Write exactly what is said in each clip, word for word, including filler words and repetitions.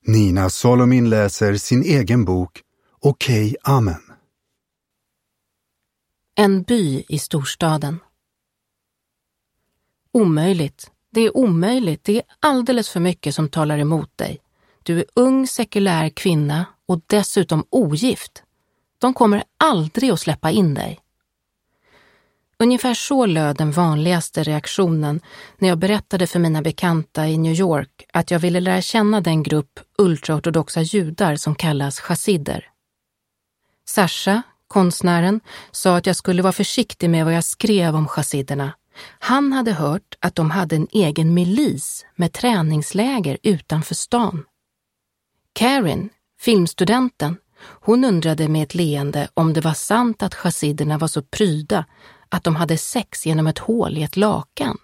Nina Solomin läser sin egen bok Okej, amen. En by i storstaden. Omöjligt. Det är omöjligt. Det är alldeles för mycket som talar emot dig. Du är ung, sekulär kvinna och dessutom ogift. De kommer aldrig att släppa in dig. Ungefär så löd den vanligaste reaktionen när jag berättade för mina bekanta i New York att jag ville lära känna den grupp ultraortodoxa judar som kallas chassider. Sasha, konstnären, sa att jag skulle vara försiktig med vad jag skrev om chassiderna. Han hade hört att de hade en egen milis med träningsläger utanför stan. Karin, filmstudenten, hon undrade med ett leende om det var sant att chassiderna var så pryda att de hade sex genom ett hål i ett lakan.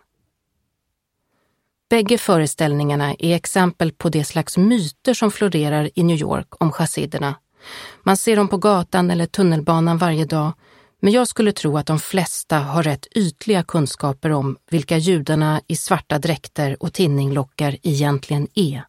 Bägge föreställningarna är exempel på det slags myter som florerar i New York om chassiderna. Man ser dem på gatan eller tunnelbanan varje dag, men jag skulle tro att de flesta har rätt ytliga kunskaper om vilka judarna i svarta dräkter och tinninglockar egentligen är.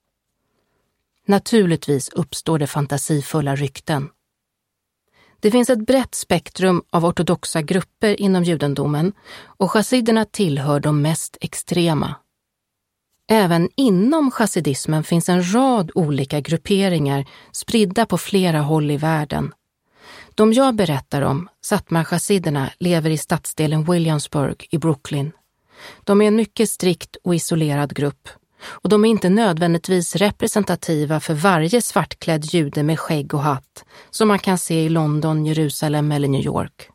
Naturligtvis uppstår det fantasifulla rykten. Det finns ett brett spektrum av ortodoxa grupper inom judendomen och chassiderna tillhör de mest extrema. Även inom chassidismen finns en rad olika grupperingar spridda på flera håll i världen. De jag berättar om, Satmar-chassiderna, lever i stadsdelen Williamsburg i Brooklyn. De är en mycket strikt och isolerad grupp. Och de är inte nödvändigtvis representativa för varje svartklädd jude med skägg och hatt som man kan se i London, Jerusalem eller New York.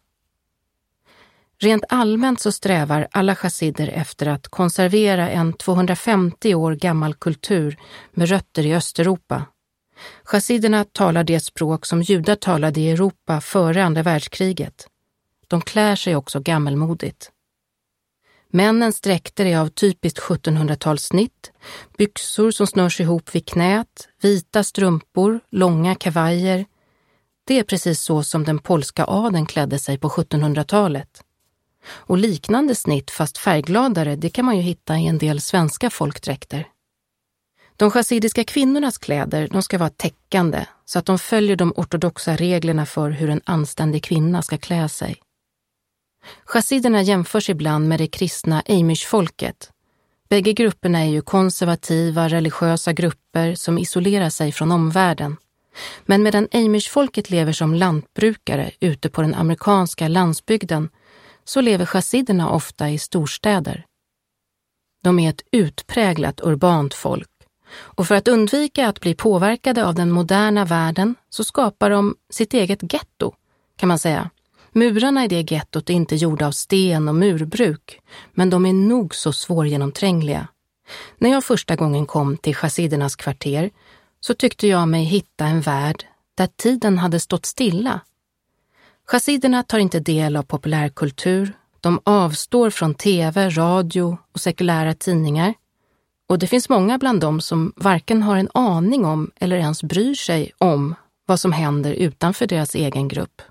Rent allmänt så strävar alla chassider efter att konservera en tvåhundrafemtio år gammal kultur med rötter i Östeuropa. Chassiderna talar det språk som judar talade i Europa före andra världskriget. De klär sig också gammelmodigt. Männens dräkter är av typiskt sjuttonhundratalssnitt, byxor som snörs ihop vid knät, vita strumpor, långa kavajer. Det är precis så som den polska adeln klädde sig på sjuttonhundratalet. Och liknande snitt fast färggladare, det kan man ju hitta i en del svenska folkdräkter. De chassidiska kvinnornas kläder, de ska vara täckande så att de följer de ortodoxa reglerna för hur en anständig kvinna ska klä sig. Chassiderna jämförs ibland med det kristna Amish-folket. Bägge grupperna är ju konservativa, religiösa grupper som isolerar sig från omvärlden. Men medan Amish-folket lever som lantbrukare ute på den amerikanska landsbygden så lever chassiderna ofta i storstäder. De är ett utpräglat urbant folk. Och för att undvika att bli påverkade av den moderna världen så skapar de sitt eget getto, kan man säga. Murarna i det gettot är inte gjorda av sten och murbruk, men de är nog så svårgenomträngliga. När jag första gången kom till chassidernas kvarter så tyckte jag mig hitta en värld där tiden hade stått stilla. Chassiderna tar inte del av populärkultur, de avstår från tv, radio och sekulära tidningar. Och det finns många bland dem som varken har en aning om eller ens bryr sig om vad som händer utanför deras egen grupp.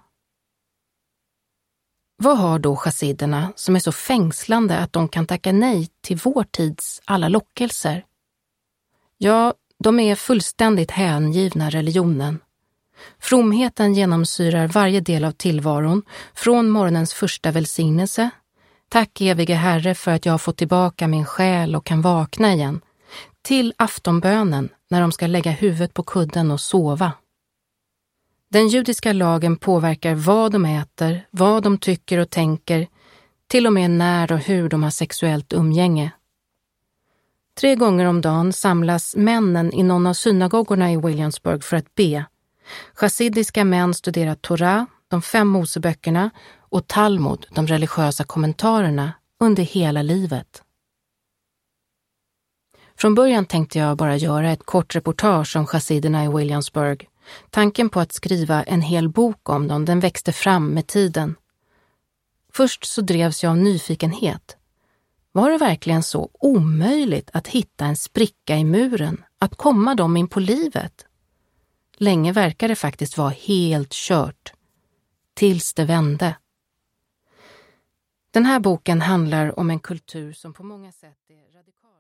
Vad har då chassiderna som är så fängslande att de kan tacka nej till vår tids alla lockelser? Ja, de är fullständigt hängivna religionen. Fromheten genomsyrar varje del av tillvaron, från morgonens första välsignelse. Tack evige Herre för att jag har fått tillbaka min själ och kan vakna igen. Till aftonbönen när de ska lägga huvudet på kudden och sova. Den judiska lagen påverkar vad de äter, vad de tycker och tänker, till och med när och hur de har sexuellt umgänge. Tre gånger om dagen samlas männen i någon av synagogorna i Williamsburg för att be. Chassidiska män studerar Torah, de fem Moseböckerna och Talmud, de religiösa kommentarerna, under hela livet. Från början tänkte jag bara göra ett kort reportage om chassiderna i Williamsburg. Tanken på att skriva en hel bok om dem, den växte fram med tiden. Först så drevs jag av nyfikenhet. Var det verkligen så omöjligt att hitta en spricka i muren, att komma dem in på livet? Länge verkade det faktiskt vara helt kört. Tills det vände. Den här boken handlar om en kultur som på många sätt är radikal.